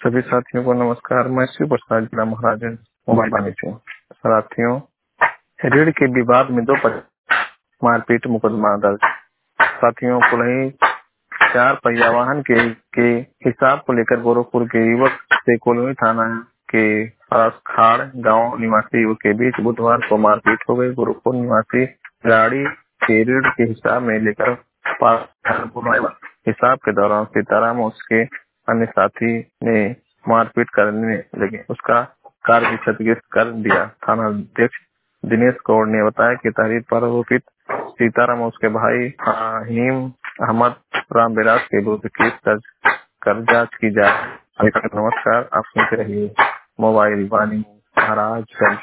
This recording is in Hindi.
सभी साथियों को नमस्कार। मैं शिव प्रसाद जिला महाराजगंज मोबाइल वाणिज्य हूँ। साथियों, ऋण के विवाद में दो मारपीट मुकदमा दर्ज। साथियों, पुलही 4 पहिया वाहन के हिसाब को लेकर गोरखपुर के युवक से कोलोनी थाना के पास खाड़ गांव निवासी युवक के बीच बुधवार को मारपीट हो गई। गोरखपुर निवासी गाड़ी के ऋण के हिसाब में लेकर हिसाब के दौरान सीताराम और उसके अन्य साथी ने मारपीट करने लगे। उसका कार भी क्षतिग्रस्त कर दिया। थाना अध्यक्ष दिनेश कौर ने बताया कि तहरीर पर आरोपित सीताराम और उसके भाई हिम अहमद राम विलास के विरुद्ध केस दर्ज कर जांच की जा रही है। नमस्कार, आप सुनते रहिए मोबाइल वाणी महाराजगंज।